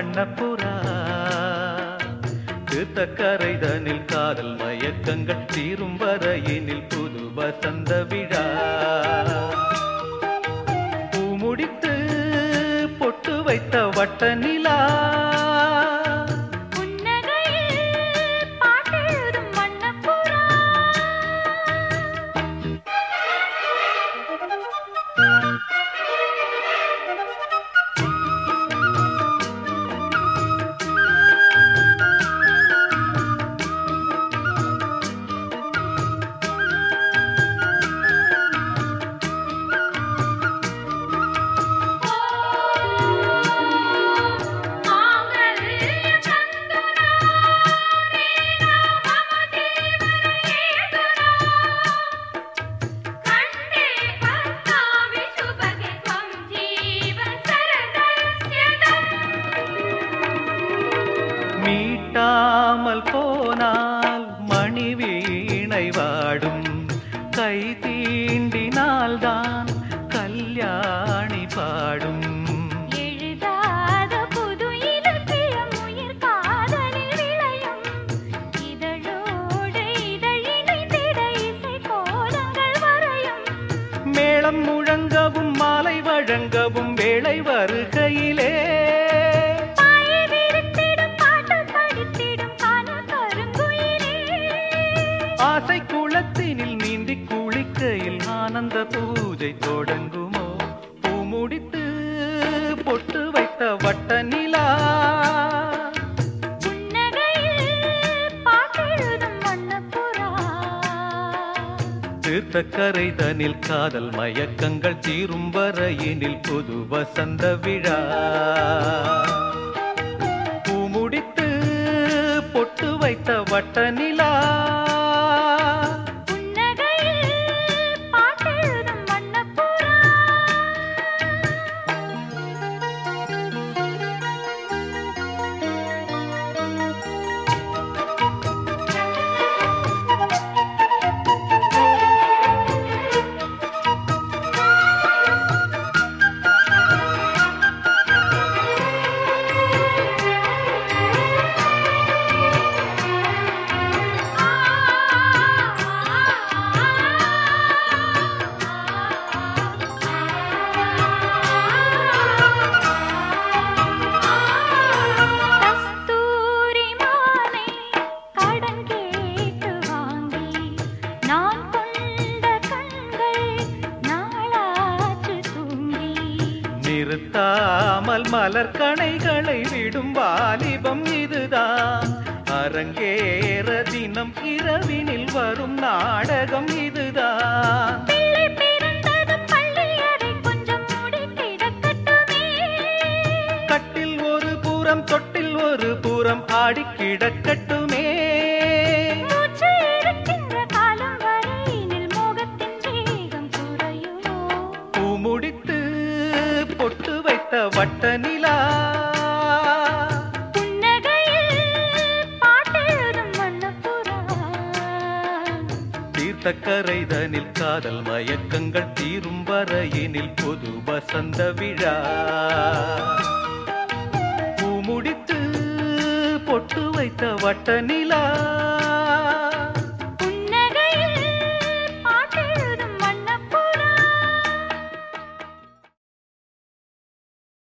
வண்ணப்புறா தீர்த்தக்கரைதனில் காதல் மயக்கங்கள் தீரும் வரையினில் புது வசந்த விழா பூமுடித்து பொட்டு வைத்த வட்ட நிலா மீட்டாமல் போனால் மணி வீணை வாடும் கை தீண்டினால்தான் கல்யாணி பாடும் எழுதாத புது இலக்கியம் உயிர் காதலில் விளையும் இதழோடு இதழிணைந்திட இசை கோலங்கள் வரையும் மேளம் முழங்கவும் மாலை வழங்கவும் வேளை வருகையிலே ஆசை குளத்தினில் நீந்தி குளிக்கையில் ஆனந்த பூஜை தொடங்குமோ பூமுடித்து பொட்டு வைத்த வட்ட நிலா தீர்த்தக்கரைதனில் காதல் மயக்கங்கள் தீரும் வரையினில் புது வசந்த விழா பூமுடித்து பொட்டு வைத்த வட்ட நிலா நிறுத்தாமல் மலர் கணைகளை விடும் வாலிபம் இதுதான் அரங்கேற தினம் இரவினில் வரும் நாடகம் இதுதான் கட்டில் ஒரு புறம் தொட்டில் ஒரு புறம் ஆடி கிடக்கட்டுமே பூமுடித்து பொட்டு வைத்த வட்ட நிலா தீர்த்தக்கரைதனில் காதல் மயக்கங்கள் தீரும் வரையினில் புது வசந்த விழா பூமுடித்து பொட்டு வைத்த வட்ட நிலா